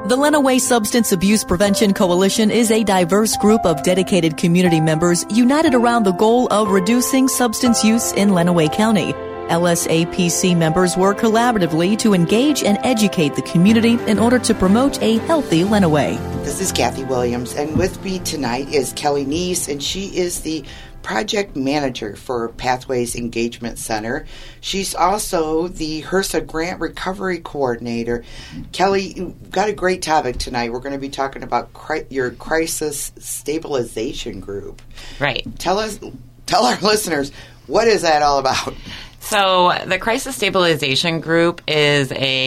The Lenawee Substance Abuse Prevention Coalition is a diverse group of dedicated community members united around the goal of reducing substance use in Lenawee County. LSAPC members work collaboratively to engage and educate the community in order to promote a healthy Lenawee. This is Kathy Williams, and with me tonight is Kelly Neese, and she is the project manager for Pathways Engagement Center. She's also the HRSA Grant Recovery Coordinator. Kelly, you've got a great topic tonight. We're going to be talking about your crisis stabilization group. Right. Tell our listeners, what is that all about? So the Crisis Stabilization Group is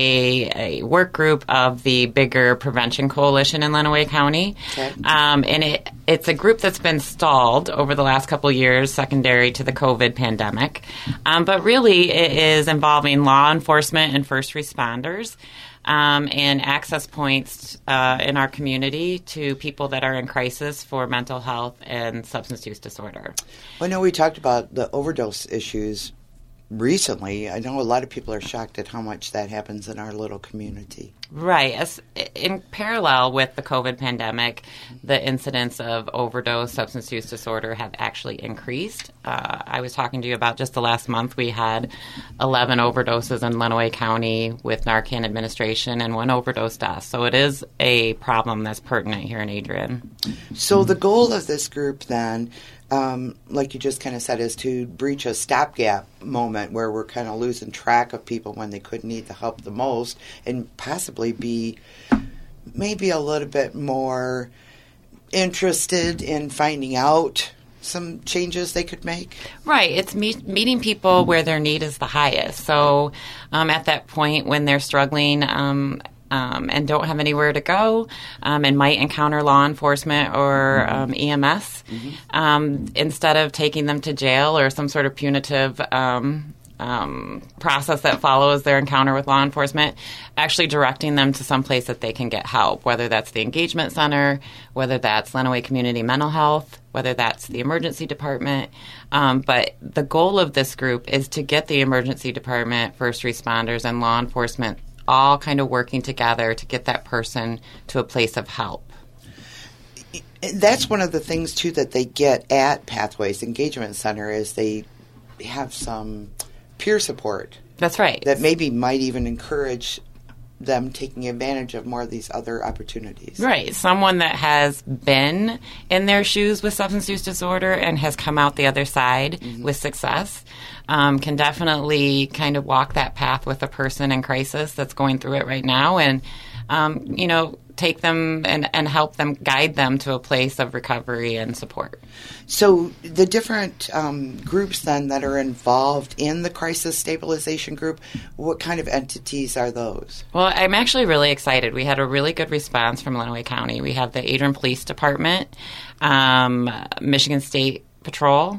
a work group of the bigger Prevention Coalition in Lenawee County. Okay. And it's a group that's been stalled over the last couple of years, secondary to the COVID pandemic. But really it is involving law enforcement and first responders and access points in our community to people that are in crisis for mental health and substance use disorder. Well, I know we talked about the overdose issues recently. I know a lot of people are shocked at how much that happens in our little community. Right. In parallel with the COVID pandemic, the incidence of overdose, substance use disorder have actually increased. I was talking to you about just the last month we had 11 overdoses in Lenawee County with Narcan administration and 1 overdose death. So it is a problem that's pertinent here in Adrian. So the goal of this group then, like you just kind of said, is to breach a stopgap moment where we're kind of losing track of people when they could need the help the most, and possibly be maybe a little bit more interested in finding out some changes they could make. Right. It's meeting people where their need is the highest. So at that point when they're struggling and don't have anywhere to go and might encounter law enforcement or EMS, instead of taking them to jail or some sort of punitive process that follows their encounter with law enforcement, actually directing them to some place that they can get help, whether that's the engagement center, whether that's Lenawee Community Mental Health, whether that's the emergency department. But the goal of this group is to get the emergency department, first responders, and law enforcement all kind of working together to get that person to a place of help. That's one of the things, too, that they get at Pathways Engagement Center is they have some peer support. That's right. That maybe might even encourage them taking advantage of more of these other opportunities. Right. Someone that has been in their shoes with substance use disorder and has come out the other side with success can definitely kind of walk that path with a person in crisis that's going through it right now and, take them and help them, guide them to a place of recovery and support. So the different groups then that are involved in the Crisis Stabilization Group, what kind of entities are those? Well, I'm actually really excited. We had a really good response from Lenawee County. We have the Adrian Police Department, Michigan State Patrol,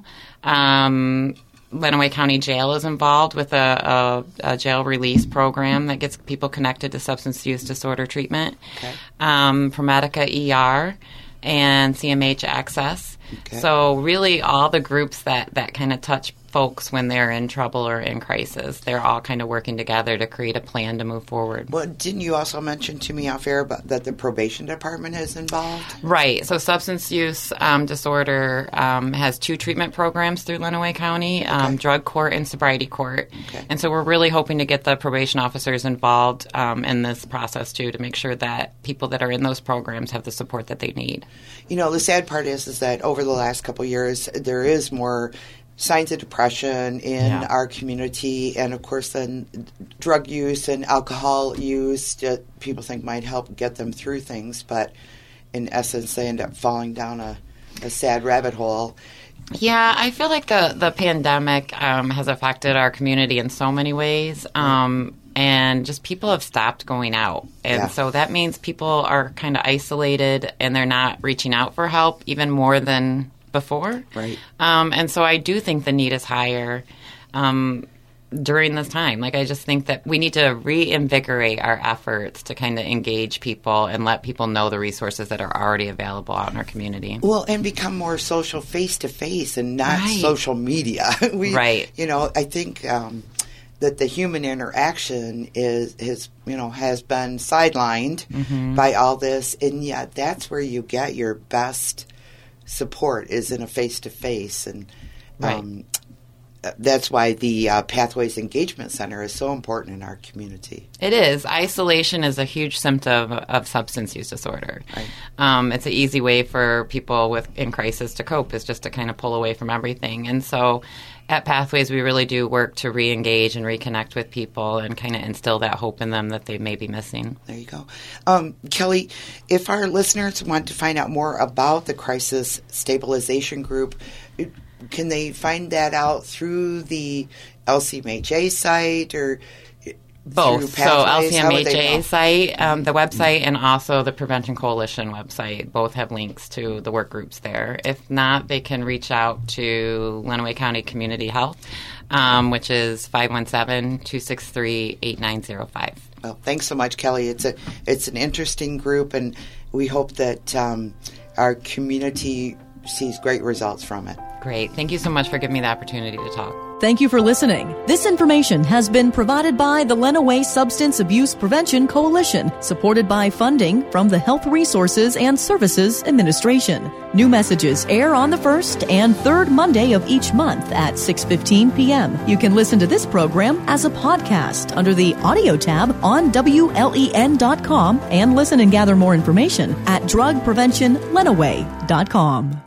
Lenawee County Jail is involved with a jail release program that gets people connected to substance use disorder treatment. Okay. ProMedica ER and CMH Access. Okay. So really all the groups that kind of touch folks when they're in trouble or in crisis, they're all kind of working together to create a plan to move forward. Well, didn't you also mention to me off air that the probation department is involved? Right. So substance use disorder has 2 treatment programs through Lenawee County, drug court and sobriety court. Okay. And so we're really hoping to get the probation officers involved in this process, too, to make sure that people that are in those programs have the support that they need. You know, the sad part is that over the last couple of years, there is more signs of depression in our community, and of course then drug use and alcohol use that people think might help get them through things, but in essence they end up falling down a sad rabbit hole. Yeah, I feel like the pandemic has affected our community in so many ways, and just people have stopped going out. And so that means people are kind of isolated and they're not reaching out for help even more than before. Right. And so I do think the need is higher during this time. Like, I just think that we need to reinvigorate our efforts to kind of engage people and let people know the resources that are already available out in our community. Well, and become more social face-to-face and not social media. Right. You know, I think that the human interaction has been sidelined by all this, and yet that's where you get your best support is in a face-to-face, and that's why the Pathways Engagement Center is so important in our community. It is. Isolation is a huge symptom of substance use disorder. Right. It's an easy way for people in crisis to cope, is just to kind of pull away from everything. And so at Pathways, we really do work to re-engage and reconnect with people and kind of instill that hope in them that they may be missing. There you go. Kelly, if our listeners want to find out more about the Crisis Stabilization Group, can they find that out through the LCMHA site or both? So LCMHA site, the website, and also the Prevention Coalition website. Both have links to the work groups there. If not, they can reach out to Lenawee County Community Health, which is 517-263-8905. Well, thanks so much, Kelly. It's an interesting group, and we hope that our community sees great results from it. Great. Thank you so much for giving me the opportunity to talk. Thank you for listening. This information has been provided by the Lenawee Substance Abuse Prevention Coalition, supported by funding from the Health Resources and Services Administration. New messages air on the first and third Monday of each month at 6:15 p.m. You can listen to this program as a podcast under the audio tab on WLEN.com and listen and gather more information at drugpreventionlenawee.com.